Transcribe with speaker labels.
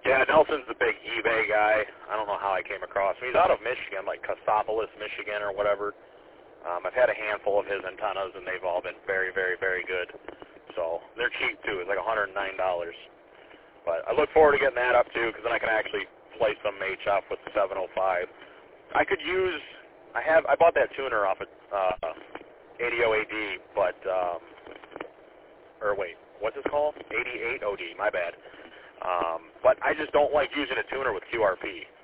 Speaker 1: Yeah, Nelson's the big eBay guy. I don't know how I came across him. He's out of Michigan, like Cassopolis, Michigan or whatever. I've had a handful of his antennas, and they've all been very, very, very good. So they're cheap, too. It's like $109. But I look forward to getting that up, too, because then I can actually play some HF with the 705. I could use, I bought that tuner off of ADO-AD, but, or wait, what's it called? 88OD, my bad. But I just don't like using a tuner with QRP.